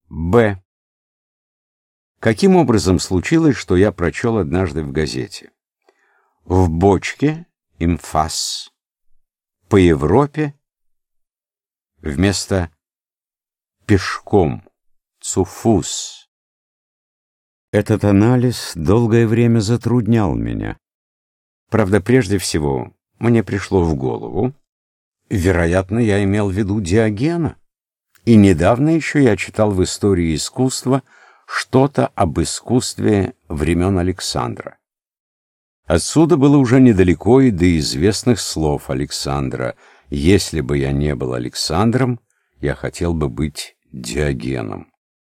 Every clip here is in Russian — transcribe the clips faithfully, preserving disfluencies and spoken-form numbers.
Б. Каким образом случилось, что я прочел однажды в газете: в бочке имфас по Европе вместо пешком цуфус. Этот анализ долгое время затруднял меня. Правда, прежде всего мне пришло в голову, вероятно, я имел в виду Диогена, и недавно еще я читал в истории искусства что-то об искусстве времен Александра. Отсюда было уже недалеко и до известных слов Александра: «Если бы я не был Александром, я хотел бы быть Диогеном».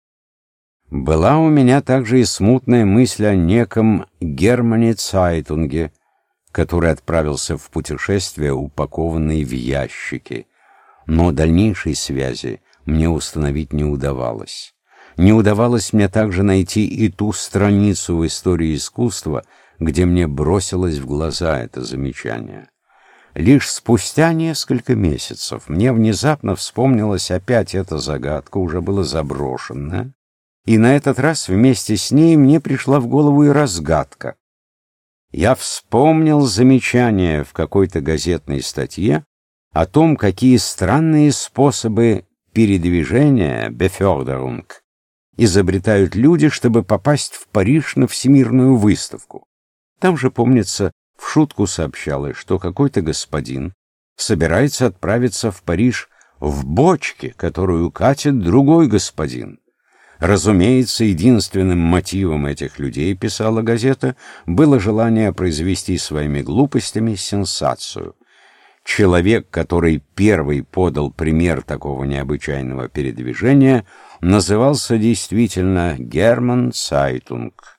Была у меня также и смутная мысль о неком Германе Цайтунге, который отправился в путешествие, упакованный в ящики, но дальнейшей связи мне установить не удавалось. Не удавалось мне также найти и ту страницу в истории искусства, где мне бросилось в глаза это замечание. Лишь спустя несколько месяцев мне внезапно вспомнилась опять эта загадка, уже была заброшенная, и на этот раз вместе с ней мне пришла в голову и разгадка. Я вспомнил замечание в какой-то газетной статье о том, какие странные способы передвижения (beförderung) изобретают люди, чтобы попасть в Париж на Всемирную выставку. Там же, помнится, в шутку сообщалось, что какой-то господин собирается отправиться в Париж в бочке, которую катит другой господин. Разумеется, единственным мотивом этих людей, писала газета, было желание произвести своими глупостями сенсацию. Человек, который первый подал пример такого необычайного передвижения, назывался действительно Герман Цайтунг.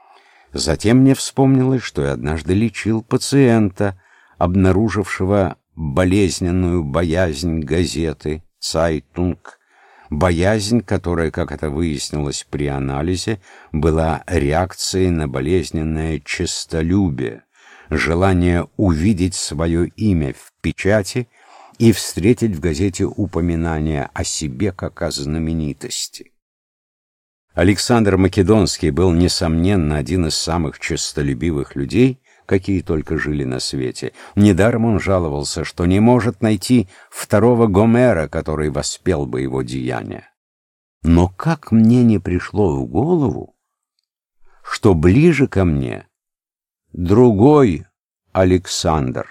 Затем мне вспомнилось, что я однажды лечил пациента, обнаружившего болезненную боязнь газеты «Цайтунг», боязнь, которая, как это выяснилось при анализе, была реакцией на болезненное честолюбие, желание увидеть свое имя в печати и встретить в газете упоминание о себе как о знаменитости. Александр Македонский был, несомненно, один из самых честолюбивых людей, какие только жили на свете. Недаром он жаловался, что не может найти второго Гомера, который воспел бы его деяния. Но как мне не пришло в голову, что ближе ко мне другой Александр,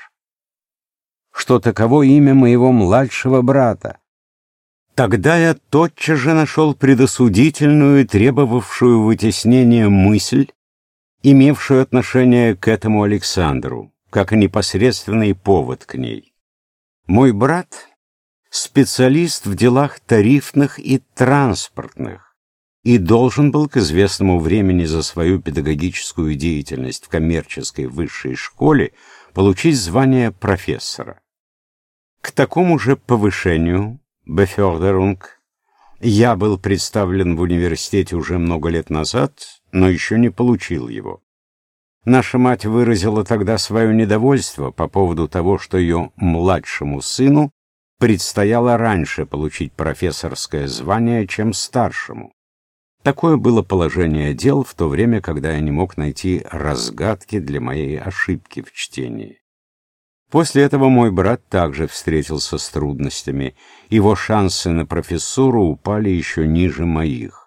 что таково имя моего младшего брата. Тогда я тотчас же нашел предосудительную и требовавшую вытеснения мысль, имевшую отношение к этому Александру, как и непосредственный повод к ней. Мой брат — специалист в делах тарифных и транспортных, и должен был к известному времени за свою педагогическую деятельность в коммерческой высшей школе получить звание профессора. К такому же повышению (beförderung) я был представлен в университете уже много лет назад, но еще не получил его. Наша мать выразила тогда свое недовольство по поводу того, что ее младшему сыну предстояло раньше получить профессорское звание, чем старшему. Такое было положение дел в то время, когда я не мог найти разгадки для моей ошибки в чтении. После этого мой брат также встретился с трудностями. Его шансы на профессуру упали еще ниже моих.